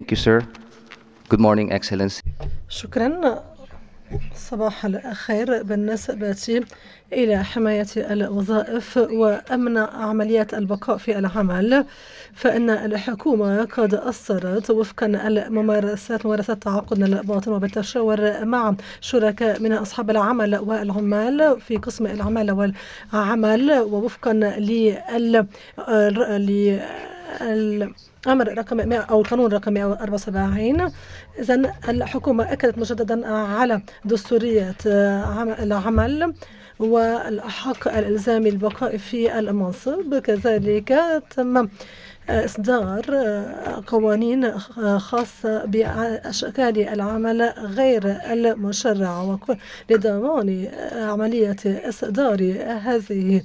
Thank you, sir. Good morning, Excellency. شكرا. صباح الخير. بالنسبة إلى حماية الوظائف وأمن عمليات البقاء في العمل، فإن الحكومة قد أصدرت وفقا ممارسات تعاقدنا الباطن وبالتشاور مع شركاء من أصحاب العمل والعمال في قسم العمل والعمل، ووفقا أمر رقم 100 أو القانون رقم 174. إذن الحكومة أكدت مجددا على دستورية العمل والحق الإلزامي البقاء في المنصب. كذلك تم إصدار قوانين خاصة بأشكال العمل غير المشرع لضمان عملية إصدار هذه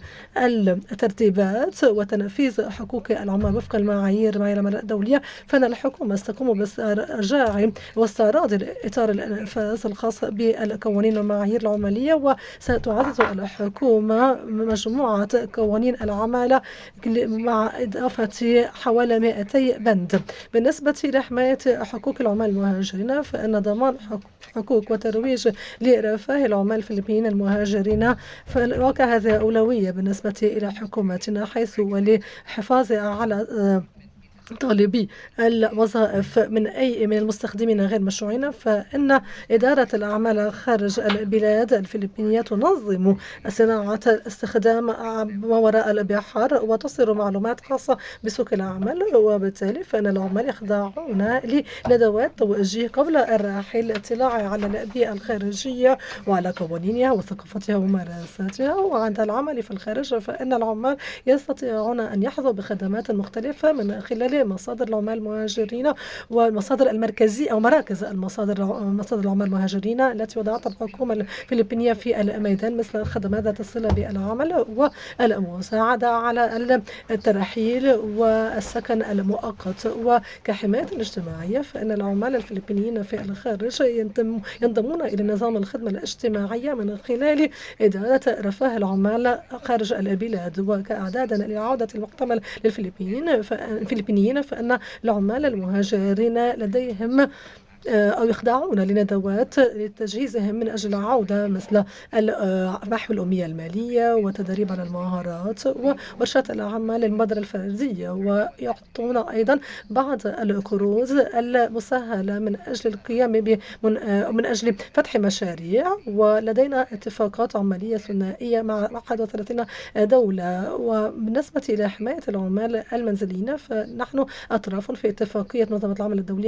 الترتيبات وتنفيذ حقوق العمال وفق المعايير الدولية. فإن الحكومة ستقوم باسترجاع واستعراض إطار الإنفاذ الخاص بالقوانين والمعايير العمالية، وستعزز الحكومة مجموعة قوانين العمالة مع إضافة حوالي 200 بند. بالنسبة لحماية حقوق العمال المهاجرين، فإن ضمان حقوق وترويج لرفاه العمال الفلبينيين المهاجرين في الواقع هذا أولوية بالنسبة إلى حكومتنا، حيث وللحفاظ على طالبي الوظائف من المستخدمين غير مشروعين، فإن إدارة الأعمال خارج البلاد الفلبينية تنظم صناعة استخدام ما وراء البحار وتصدر معلومات خاصة بسوق العمل، وبالتالي فإن العمال يخضعون لندوات توجيه قبل الرحيل للاطلاع على البيئة الخارجية وعلى قوانينها وثقافتها وممارساتها. وعند العمل في الخارج فإن العمال يستطيعون أن يحظوا بخدمات مختلفة من خلال مصادر العمال المهاجرين والمصادر المركزية أو مراكز مصادر العمال المهاجرين التي وضعتها الحكومة الفلبينية في الميدان، مثل الخدمات ذات الصلة بالعمل والمساعدة على الترحيل والسكن المؤقت. وكحماية اجتماعية، فإن العمال الفلبينيين في الخارج ينضمون إلى نظام الخدمة الاجتماعية من خلال إدارة رفاه العمال خارج البلاد. وكأعداد لإعادة المحتمل للفلبينيين، فإن العمال المهاجرين لديهم أو يخضعون لندوات لتجهيزهم من أجل العودة، مثل محو الأمية المالية وتدريب على المهارات وورشات العمل للمبادرة الفردية، ويعطون أيضا بعض القروض المسهلة من أجل القيام من أجل فتح مشاريع. ولدينا اتفاقات عملية ثنائية مع 31 دولة. وبالنسبة إلى حماية العمال المنزليين، فنحن أطراف في اتفاقية منظمة العمل الدولية